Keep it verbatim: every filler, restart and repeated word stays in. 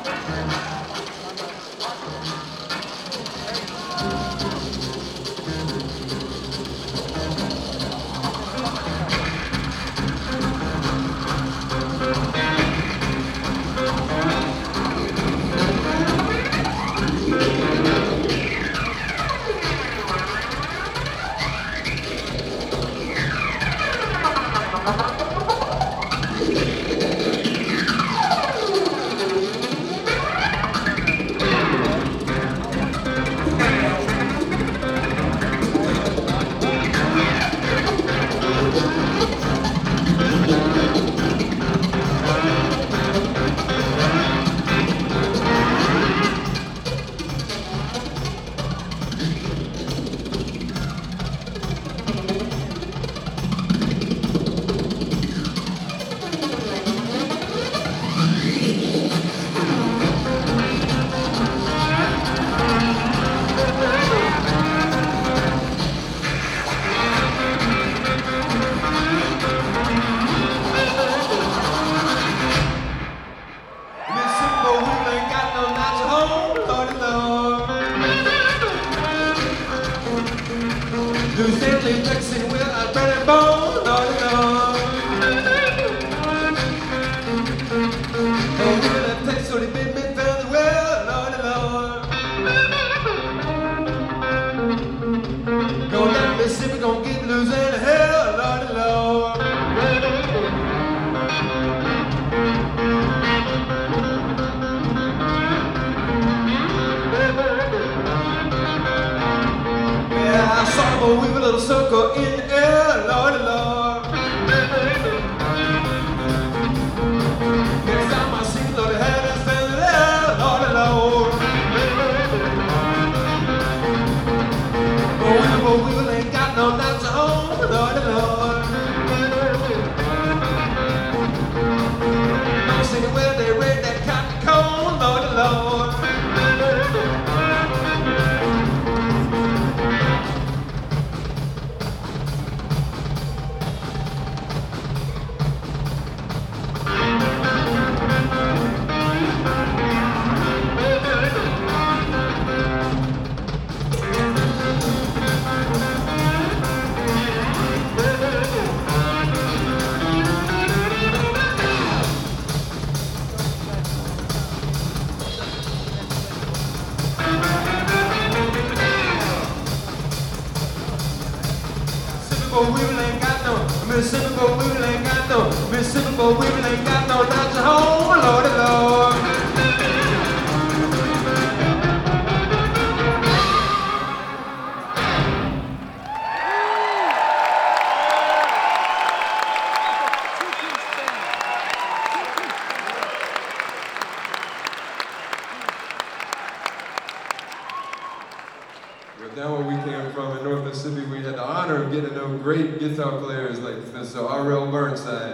New Stanley, Texas, with a burning bone, Lordy Lord. Oh, we're gonna take so they made me fairly well, Lordy Lord. Going down Mississippi, gonna get Louisiana hell, Lordy Lord. I saw him weave a little circle in the air, Lordy Lord. Next time I see Lordy had his family there, Lordy Lord. Oh, weevil, weevil ain't got no nights at home, Lordy Lord. I'm singing where they raid that cotton cone, Lordy Lord. But we ain't got no Mississippi, but we ain't got no Mississippi, but we ain't got no nights at home, Lordy Lord. Down where we came from in North Mississippi, we had the honor of getting to know great guitar players like Mister R L Burnside.